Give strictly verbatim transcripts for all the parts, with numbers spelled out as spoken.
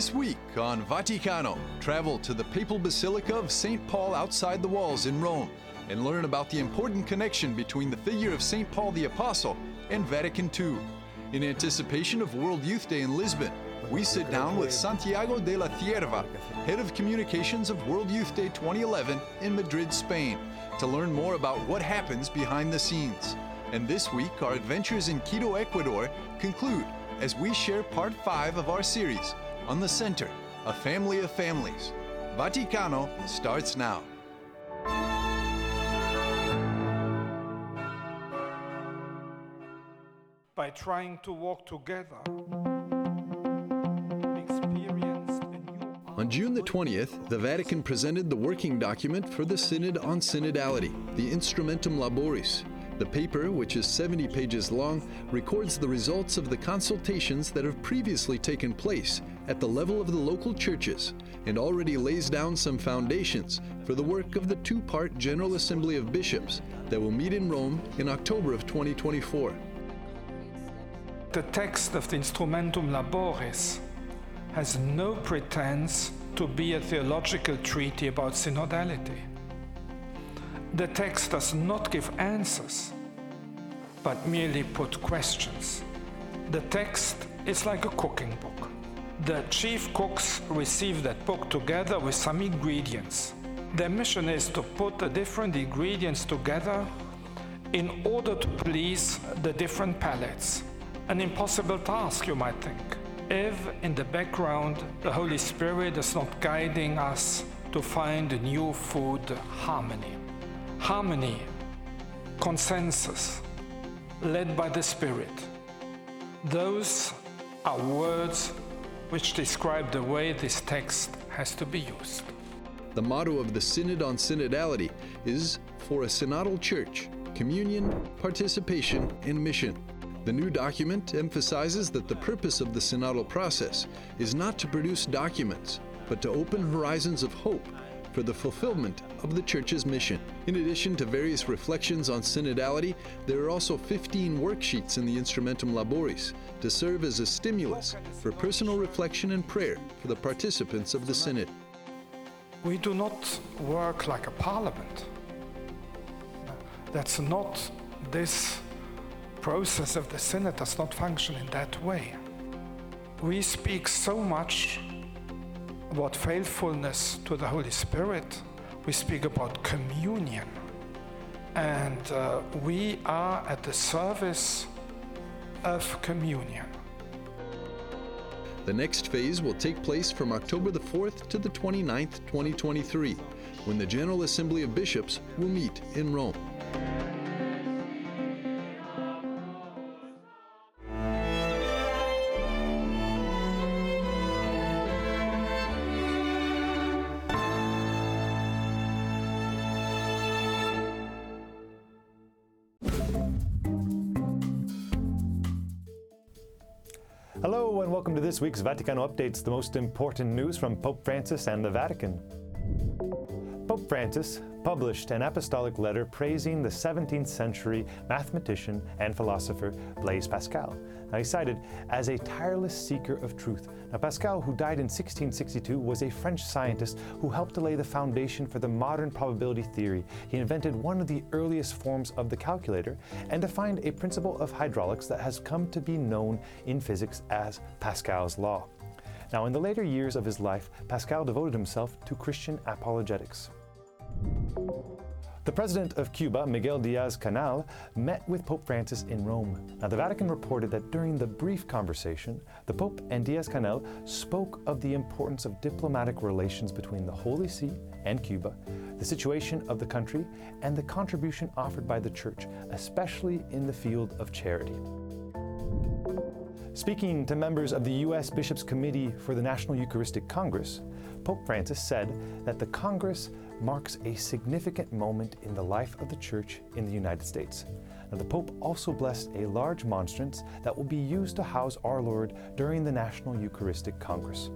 This week on Vaticano, travel to the Papal Basilica of Saint Paul outside the walls in Rome and learn about the important connection between the figure of Saint Paul the Apostle and Vatican Two. In anticipation of World Youth Day in Lisbon, we sit down with Santiago de la Cierva, Head of Communications of World Youth Day twenty eleven in Madrid, Spain, to learn more about what happens behind the scenes. And this week, our adventures in Quito, Ecuador conclude as we share part five of our series on the Center, a Family of Families. Vaticano starts now. By trying to walk together, on June the twentieth, the Vatican presented the working document for the Synod on Synodality, the Instrumentum Laboris. The paper, which is seventy pages long, records the results of the consultations that have previously taken place at the level of the local churches and already lays down some foundations for the work of the two-part General Assembly of Bishops that will meet in Rome in October of twenty twenty-four. The text of the Instrumentum Laboris has no pretense to be a theological treaty about synodality. The text does not give answers, but merely put questions. The text is like a cooking book. The chief cooks receive that book together with some ingredients. Their mission is to put the different ingredients together in order to please the different palates. An impossible task, you might think, if in the background the Holy Spirit is not guiding us to find a new food harmony. Harmony, consensus, led by the Spirit. Those are words which describe the way this text has to be used. The motto of the Synod on Synodality is for a synodal church, communion, participation, and mission. The new document emphasizes that the purpose of the synodal process is not to produce documents, but to open horizons of hope for the fulfillment of the Church's mission. In addition to various reflections on synodality, there are also fifteen worksheets in the Instrumentum Laboris to serve as a stimulus for personal reflection and prayer for the participants of the Synod. We do not work like a parliament. That's not, this process of the Synod does not function in that way. We speak so much about faithfulness to the Holy Spirit. We speak about communion. And uh, we are at the service of communion. The next phase will take place from October the fourth to the twenty-ninth, twenty twenty-three, when the General Assembly of Bishops will meet in Rome. Hello and welcome to this week's Vaticano Updates, the most important news from Pope Francis and the Vatican. Pope Francis published an apostolic letter praising the seventeenth century mathematician and philosopher Blaise Pascal. Now, he's cited as a tireless seeker of truth. Now, Pascal, who died in sixteen sixty-two, was a French scientist who helped to lay the foundation for the modern probability theory. He invented one of the earliest forms of the calculator and defined a principle of hydraulics that has come to be known in physics as Pascal's law. Now, in the later years of his life, Pascal devoted himself to Christian apologetics. The president of Cuba, Miguel Diaz-Canel, met with Pope Francis in Rome. Now, the Vatican reported that during the brief conversation, the Pope and Diaz-Canel spoke of the importance of diplomatic relations between the Holy See and Cuba, the situation of the country, and the contribution offered by the Church, especially in the field of charity. Speaking to members of the U S Bishops' Committee for the National Eucharistic Congress, Pope Francis said that the Congress marks a significant moment in the life of the Church in the United States. Now, the Pope also blessed a large monstrance that will be used to house our Lord during the National Eucharistic Congress.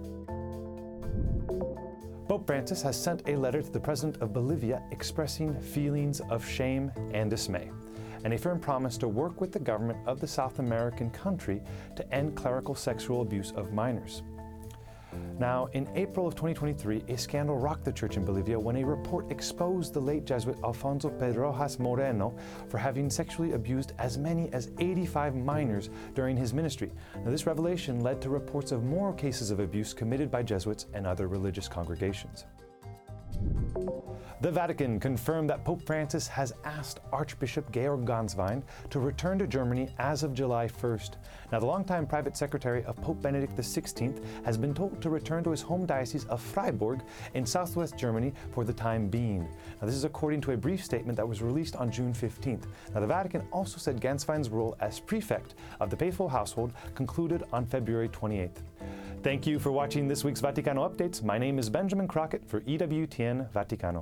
Pope Francis has sent a letter to the President of Bolivia expressing feelings of shame and dismay, and a firm promise to work with the government of the South American country to end clerical sexual abuse of minors. Now, in April of twenty twenty-three, a scandal rocked the church in Bolivia when a report exposed the late Jesuit Alfonso Pedrojas Moreno for having sexually abused as many as eighty-five minors during his ministry. Now, this revelation led to reports of more cases of abuse committed by Jesuits and other religious congregations. The Vatican confirmed that Pope Francis has asked Archbishop Georg Ganswein to return to Germany as of July first. Now, the longtime private secretary of Pope Benedict the sixteenth has been told to return to his home diocese of Freiburg in southwest Germany for the time being. Now, this is according to a brief statement that was released on June fifteenth. Now, the Vatican also said Ganswein's role as prefect of the papal household concluded on February twenty-eighth. Thank you for watching this week's Vaticano Updates. My name is Benjamin Crockett for E W T N Vaticano.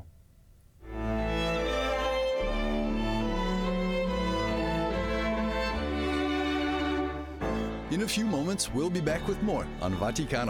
In a few moments, we'll be back with more on Vaticano.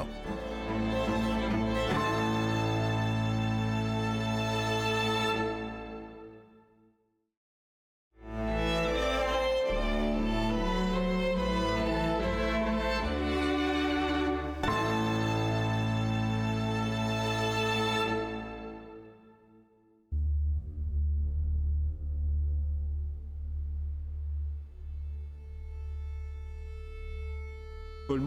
The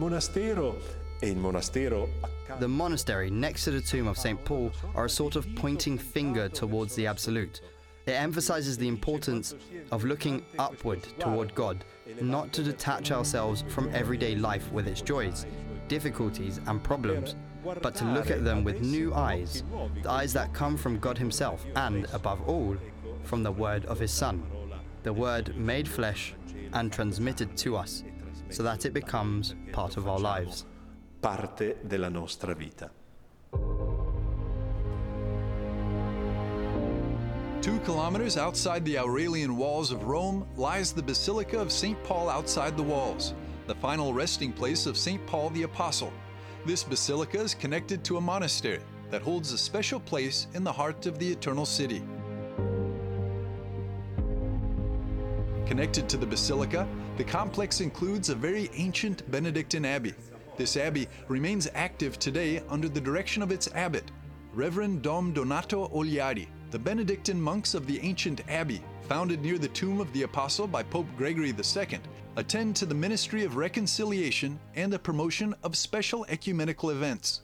monastery next to the tomb of Saint Paul are a sort of pointing finger towards the Absolute. It emphasizes the importance of looking upward toward God, not to detach ourselves from everyday life with its joys, difficulties and problems, but to look at them with new eyes, the eyes that come from God Himself and, above all, from the Word of His Son, the Word made flesh and transmitted to us, so that it becomes part of our lives. Parte della nostra vita. Two kilometers outside the Aurelian walls of Rome lies the Basilica of Saint Paul outside the walls, the final resting place of Saint Paul the Apostle. This basilica is connected to a monastery that holds a special place in the heart of the Eternal City. Connected to the basilica, the complex includes a very ancient Benedictine abbey. This abbey remains active today under the direction of its abbot, Reverend Dom Donato Oliari. The Benedictine monks of the ancient abbey, founded near the tomb of the Apostle by Pope Gregory the Second, attend to the ministry of reconciliation and the promotion of special ecumenical events.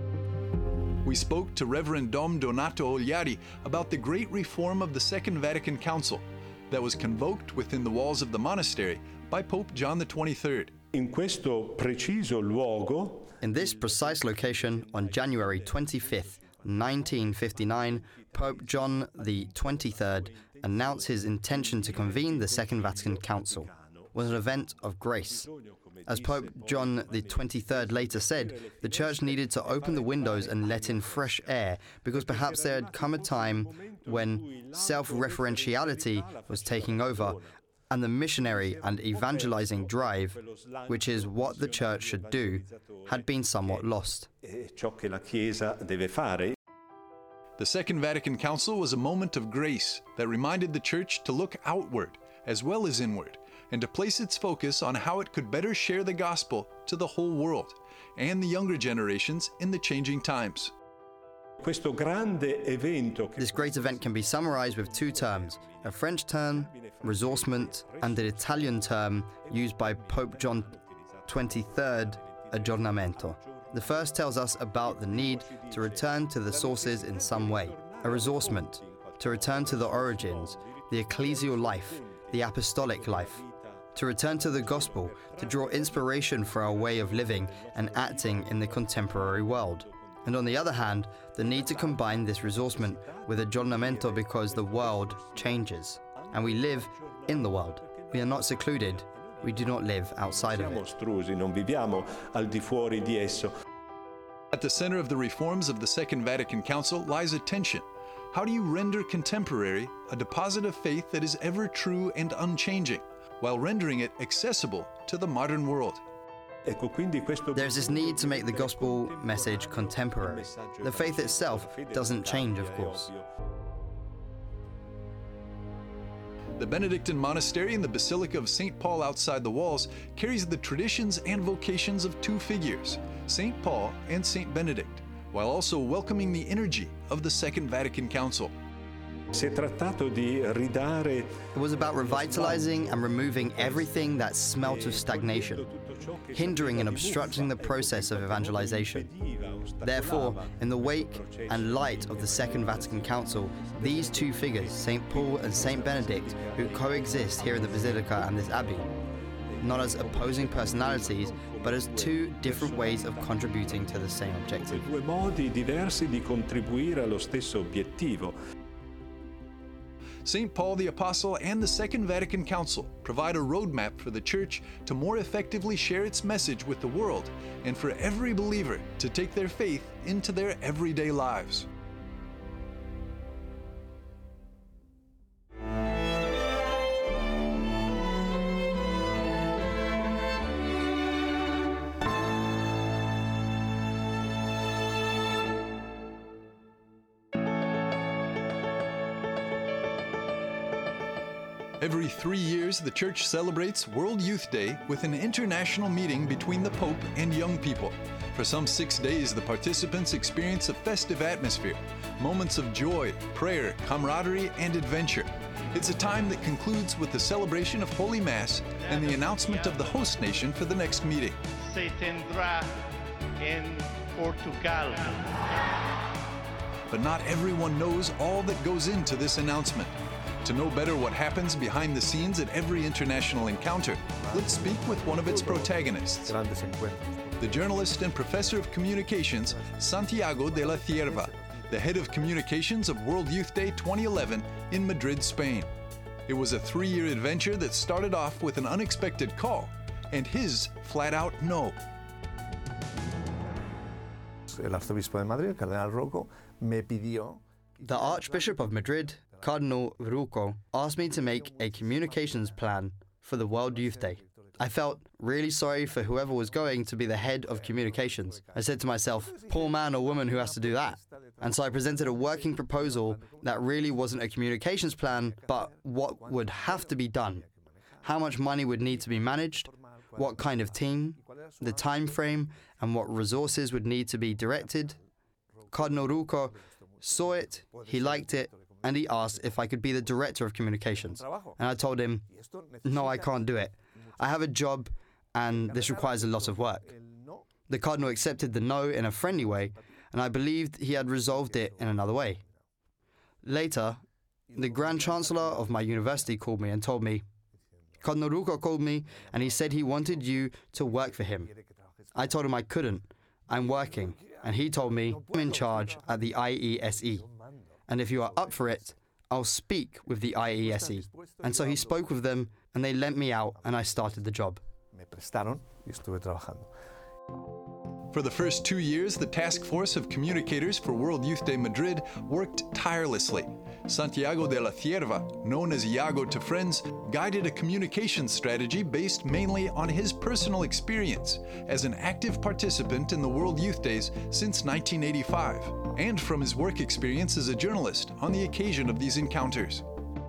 We spoke to Reverend Dom Donato Oliari about the great reform of the Second Vatican Council that was convoked within the walls of the monastery by Pope John the twenty-third. In questo preciso luogo, In this precise location, on January twenty-fifth, nineteen fifty-nine, Pope John the twenty-third announced his intention to convene the Second Vatican Council. It was an event of grace. As Pope John the twenty-third later said, the Church needed to open the windows and let in fresh air, because perhaps there had come a time when self-referentiality was taking over, and the missionary and evangelizing drive, which is what the Church should do, had been somewhat lost. ciò che la Chiesa deve fare. The Second Vatican Council was a moment of grace that reminded the Church to look outward as well as inward, and to place its focus on how it could better share the gospel to the whole world and the younger generations in the changing times. Questo grande evento che This great event can be summarized with two terms, a French term, resourcement, and an Italian term used by Pope John the twenty-third, aggiornamento. The first tells us about the need to return to the sources in some way, a resourcement, to return to the origins, the ecclesial life, the apostolic life, to return to the gospel, to draw inspiration for our way of living and acting in the contemporary world. And on the other hand, the need to combine this resourcement with aggiornamento, because the world changes, and we live in the world. We are not secluded. We do not live outside of siamo it. estrusi, non viviamo al di fuori di esso. At the center of the reforms of the Second Vatican Council lies a tension. How do you render contemporary a deposit of faith that is ever true and unchanging, while rendering it accessible to the modern world? Ecco, quindi questo There's this need to make the gospel message contemporary. The faith itself doesn't change, of course. The Benedictine monastery in the Basilica of Saint Paul outside the walls carries the traditions and vocations of two figures, Saint Paul and Saint Benedict, while also welcoming the energy of the Second Vatican Council. Si è trattato di ridare. It was about revitalizing and removing everything that smelt of stagnation, hindering and obstructing the process of evangelization. Therefore, in the wake and light of the Second Vatican Council, these two figures, Saint Paul and Saint Benedict, who coexist here in the Basilica and this abbey, not as opposing personalities, but as two different ways of contributing to the same objective. Due modi diversi di contribuire allo stesso obiettivo. Saint Paul the Apostle and the Second Vatican Council provide a roadmap for the Church to more effectively share its message with the world and for every believer to take their faith into their everyday lives. Every three years, the Church celebrates World Youth Day with an international meeting between the Pope and young people. For some six days, the participants experience a festive atmosphere, moments of joy, prayer, camaraderie, and adventure. It's a time that concludes with the celebration of Holy Mass and the announcement of the host nation for the next meeting. Se tendrá en Portugal. But not everyone knows all that goes into this announcement. To know better what happens behind the scenes at every international encounter, let's speak with one of its protagonists, the journalist and professor of communications, Santiago de la Cierva, the head of communications of World Youth Day twenty eleven in Madrid, Spain. It was a three-year adventure that started off with an unexpected call and his flat-out no. El arzobispo de Madrid, Cardenal Rocco, me pidió. The Archbishop of Madrid, Cardinal Rocco, asked me to make a communications plan for the World Youth Day. I felt really sorry for whoever was going to be the head of communications. I said to myself, poor man or woman who has to do that. And so I presented a working proposal that really wasn't a communications plan, but what would have to be done. How much money would need to be managed, what kind of team, the time frame, and what resources would need to be directed. Cardinal Rocco saw it, he liked it, and he asked if I could be the director of communications. And I told him, no, I can't do it. I have a job, and this requires a lot of work. The Cardinal accepted the no in a friendly way, and I believed he had resolved it in another way. Later, the Grand Chancellor of my university called me and told me, Cardinal Rocco called me, and he said he wanted you to work for him. I told him I couldn't. I'm working. And he told me, I'm in charge at the I E S E. And if you are up for it, I'll speak with the I E S E. And so he spoke with them, and they lent me out, and I started the job. Me prestaron y estuve trabajando. For the first two years, the Task Force of Communicators for World Youth Day Madrid worked tirelessly. Santiago de la Cierva, known as Iago to friends, guided a communications strategy based mainly on his personal experience as an active participant in the World Youth Days since nineteen eighty-five, and from his work experience as a journalist on the occasion of these encounters.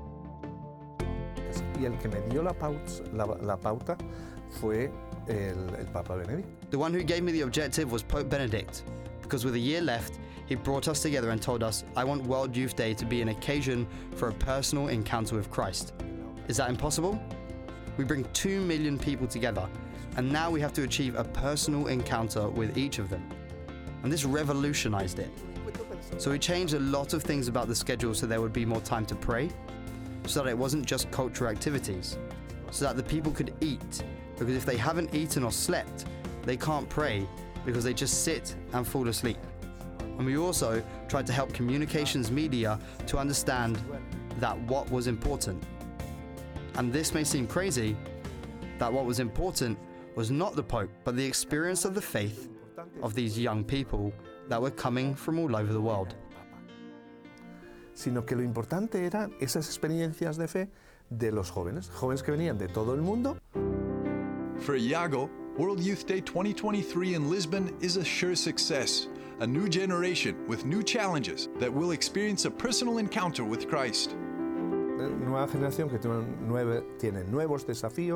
Y el que me dio la pauta, la, la pauta fue el, el Papa Benedict. The one who gave me the objective was Pope Benedict, because with a year left, he brought us together and told us, I want World Youth Day to be an occasion for a personal encounter with Christ. Is that impossible? We bring two million people together, and now we have to achieve a personal encounter with each of them. And this revolutionized it. So we changed a lot of things about the schedule so there would be more time to pray, so that it wasn't just cultural activities, so that the people could eat, because if they haven't eaten or slept, they can't pray because they just sit and fall asleep. And we also tried to help communications media to understand that what was important. And this may seem crazy, that what was important was not the Pope, but the experience of the faith of these young people that were coming from all over the world. Sino que lo importante eran esas experiencias de fe de los jóvenes, jóvenes que venían de todo el mundo. For Iago, World Youth Day twenty twenty-three in Lisbon is a sure success, a new generation with new challenges that will experience a personal encounter with Christ. Nueva generación que tiene, nueve, tiene nuevos desafíos.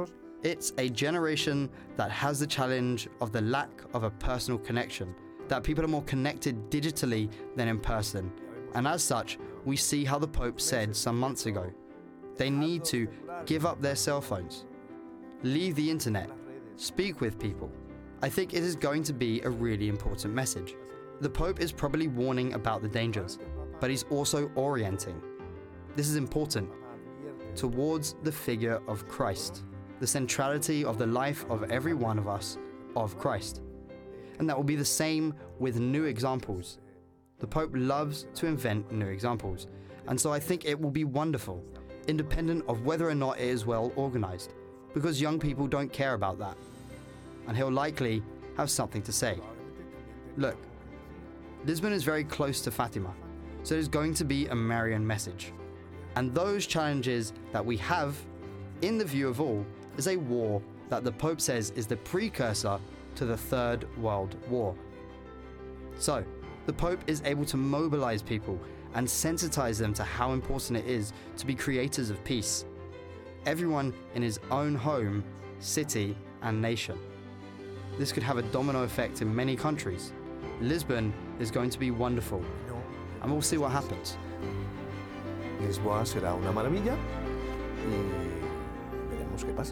It's a generation that has the challenge of the lack of a personal connection, that people are more connected digitally than in person. And as such, we see how the Pope said some months ago, they need to give up their cell phones, leave the internet, speak with people. I think it is going to be a really important message. The Pope is probably warning about the dangers, but he's also orienting. This is important towards the figure of Christ, the centrality of the life of every one of us of Christ. And that will be the same with new examples. The Pope loves to invent new examples, and so I think it will be wonderful, independent of whether or not it is well organized, because young people don't care about that. And he'll likely have something to say. Look, Lisbon is very close to Fatima, so there's going to be a Marian message. And those challenges that we have, in the view of all, is a war that the Pope says is the precursor to the Third World War. So, the Pope is able to mobilize people and sensitize them to how important it is to be creators of peace. Everyone in his own home, city, and nation. This could have a domino effect in many countries. Lisbon is going to be wonderful, and we'll see what happens. Lisboa será una maravilla y veremos qué pasa.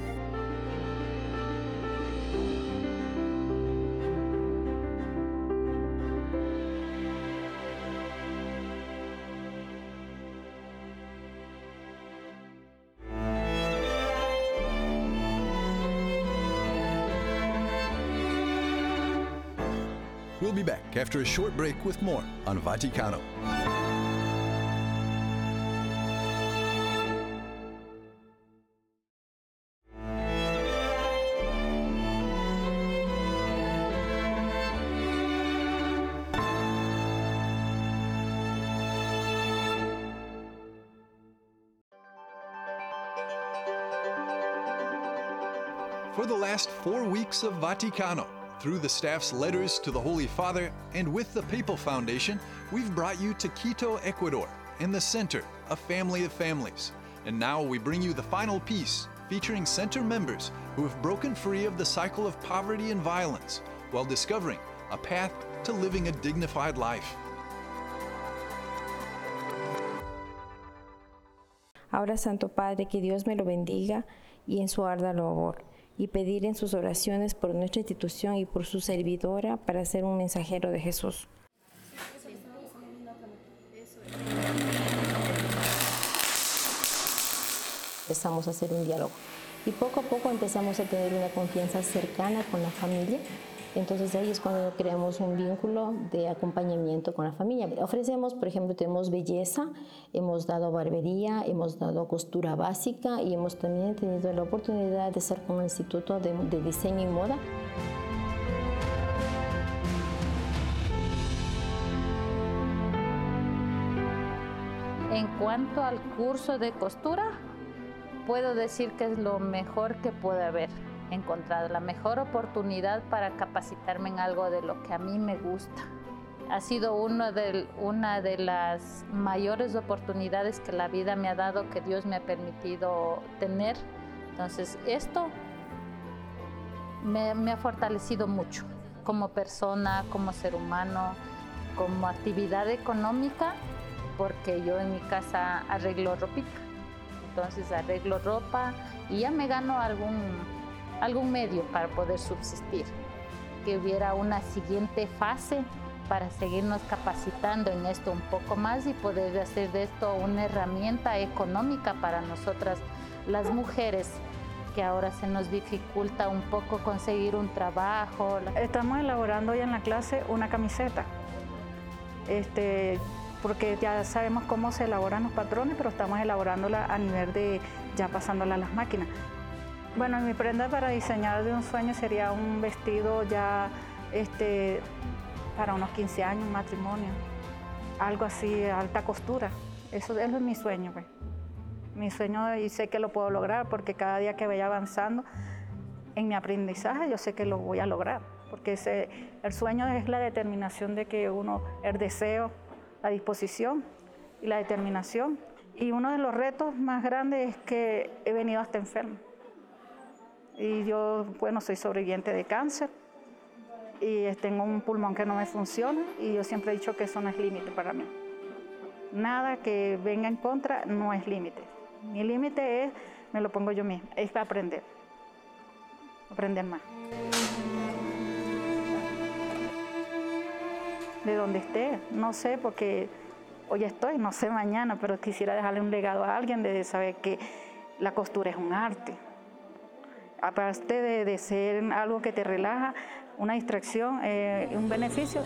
We'll be back after a short break with more on Vaticano. For the last four weeks of Vaticano, through the staff's letters to the Holy Father and with the Papal Foundation, we've brought you to Quito, Ecuador, in the center, a family of families. And now we bring you the final piece, featuring center members who have broken free of the cycle of poverty and violence, while discovering a path to living a dignified life. Ahora, Santo Padre, que Dios me lo bendiga y en su arda labor, y pedir en sus oraciones por nuestra institución y por su servidora para ser un mensajero de Jesús. Empezamos a hacer un diálogo y poco a poco empezamos a tener una confianza cercana con la familia. Entonces ahí es cuando creamos un vínculo de acompañamiento con la familia. Ofrecemos, por ejemplo, tenemos belleza, hemos dado barbería, hemos dado costura básica y hemos también tenido la oportunidad de estar con el Instituto de, de Diseño y Moda. En cuanto al curso de costura, puedo decir que es lo mejor que puede haber encontrado, la mejor oportunidad para capacitarme en algo de lo que a mí me gusta. Ha sido uno de, una de las mayores oportunidades que la vida me ha dado, que Dios me ha permitido tener. Entonces, esto me, me ha fortalecido mucho como persona, como ser humano, como actividad económica, porque yo en mi casa arreglo ropita. Entonces, arreglo ropa y ya me gano algún... algún medio para poder subsistir, que hubiera una siguiente fase para seguirnos capacitando en esto un poco más y poder hacer de esto una herramienta económica para nosotras las mujeres, que ahora se nos dificulta un poco conseguir un trabajo. Estamos elaborando hoy en la clase una camiseta, este, porque ya sabemos cómo se elaboran los patrones, pero estamos elaborándola a nivel de ya pasándola a las máquinas. Bueno, mi prenda para diseñar de un sueño sería un vestido ya este, para unos quince años, un matrimonio, algo así, alta costura. Eso, eso es mi sueño, pues. Mi sueño, y sé que lo puedo lograr porque cada día que vaya avanzando en mi aprendizaje, yo sé que lo voy a lograr. Porque ese, el sueño es la determinación de que uno, el deseo, la disposición y la determinación. Y uno de los retos más grandes es que he venido hasta enfermo. Y yo, bueno, soy sobreviviente de cáncer y tengo un pulmón que no me funciona y yo siempre he dicho que eso no es límite para mí. Nada que venga en contra no es límite. Mi límite es, me lo pongo yo misma, es aprender, aprender más. De donde esté, no sé, porque hoy estoy, no sé mañana, pero quisiera dejarle un legado a alguien de saber que la costura es un arte. Aparte de, de ser algo que te relaja, una distracción, eh, un beneficio.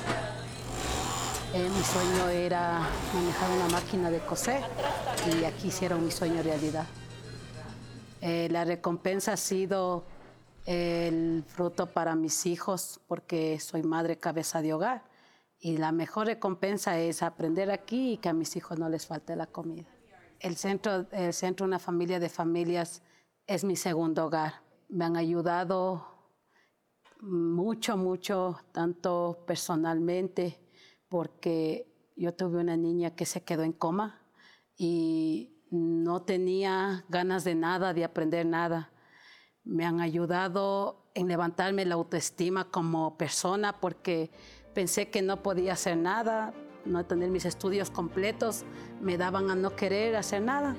Eh, mi sueño era manejar una máquina de coser y aquí hicieron mi sueño realidad. Eh, la recompensa ha sido el fruto para mis hijos porque soy madre cabeza de hogar y la mejor recompensa es aprender aquí y que a mis hijos no les falte la comida. El centro, el centro Una Familia de Familias es mi segundo hogar. Me han ayudado mucho, mucho, tanto personalmente, porque yo tuve una niña que se quedó en coma y no tenía ganas de nada, de aprender nada. Me han ayudado en levantarme la autoestima como persona porque pensé que no podía hacer nada, no tener mis estudios completos, me daban a no querer hacer nada.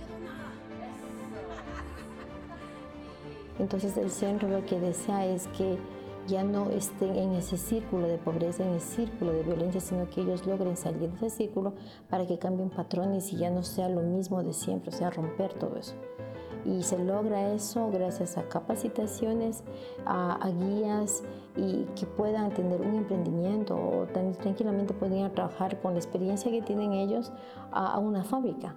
Entonces el centro lo que desea es que ya no estén en ese círculo de pobreza, en ese círculo de violencia, sino que ellos logren salir de ese círculo para que cambien patrones y ya no sea lo mismo de siempre, o sea, romper todo eso. Y se logra eso gracias a capacitaciones, a, a guías y que puedan tener un emprendimiento o tan, tranquilamente pueden ir a trabajar con la experiencia que tienen ellos a, a una fábrica.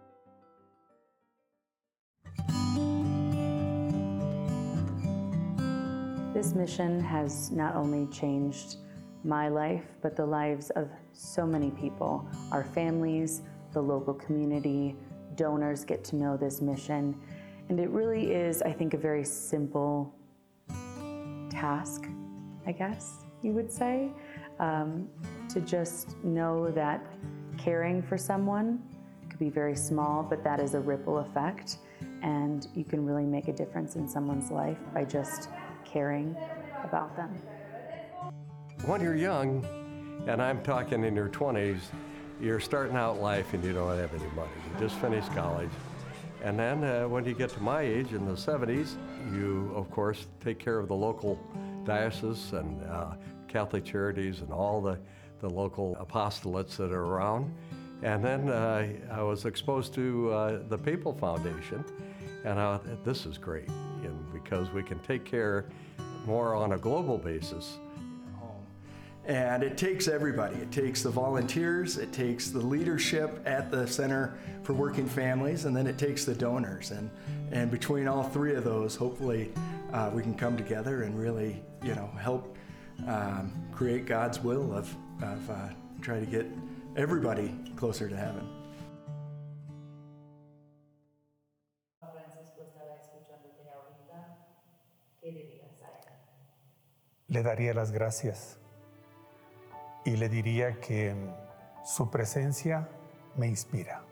This mission has not only changed my life, but the lives of so many people. Our families, the local community, donors get to know this mission. And it really is, I think, a very simple task, I guess you would say, um, to just know that caring for someone could be very small, but that is a ripple effect. And you can really make a difference in someone's life by just caring about them. When you're young, and I'm talking in your twenties, you're starting out life and you don't have any money. You just finished college. And then uh, when you get to my age in the seventies, you, of course, take care of the local diocese and uh, Catholic charities and all the, the local apostolates that are around. And then uh, I was exposed to uh, the Papal Foundation, and I thought, this is great, and because we can take care more on a global basis. And it takes everybody. It takes the volunteers, it takes the leadership at the Center for Working Families, and then it takes the donors. And, and between all three of those, hopefully uh, we can come together and really, you know, help um, create God's will of, of uh, try to get everybody closer to heaven. Le daría las gracias y le diría que su presencia me inspira.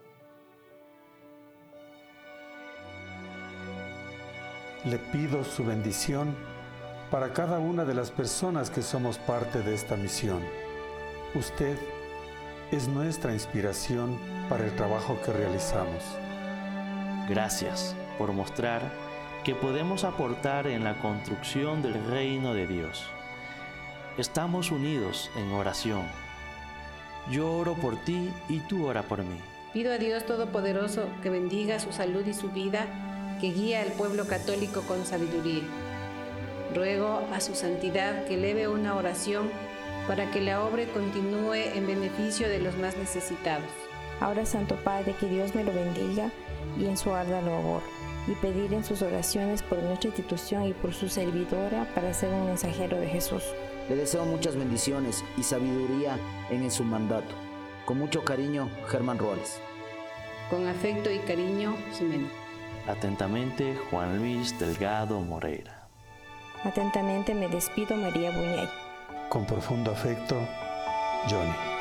Le pido su bendición para cada una de las personas que somos parte de esta misión. Usted es nuestra inspiración para el trabajo que realizamos. Gracias por mostrar que podemos aportar en la construcción del reino de Dios. Estamos unidos en oración. Yo oro por ti y tú ora por mí. Pido a Dios Todopoderoso que bendiga su salud y su vida, que guíe al pueblo católico con sabiduría. Ruego a su santidad que eleve una oración para que la obra continúe en beneficio de los más necesitados. Ahora, Santo Padre, que Dios me lo bendiga y en su arda labor, y pedir en sus oraciones por nuestra institución y por su servidora para ser un mensajero de Jesús. Le deseo muchas bendiciones y sabiduría en su mandato. Con mucho cariño, Germán Roales. Con afecto y cariño, Jimena. Atentamente, Juan Luis Delgado Moreira. Atentamente me despido, María Buñay. Con profundo afecto, Johnny.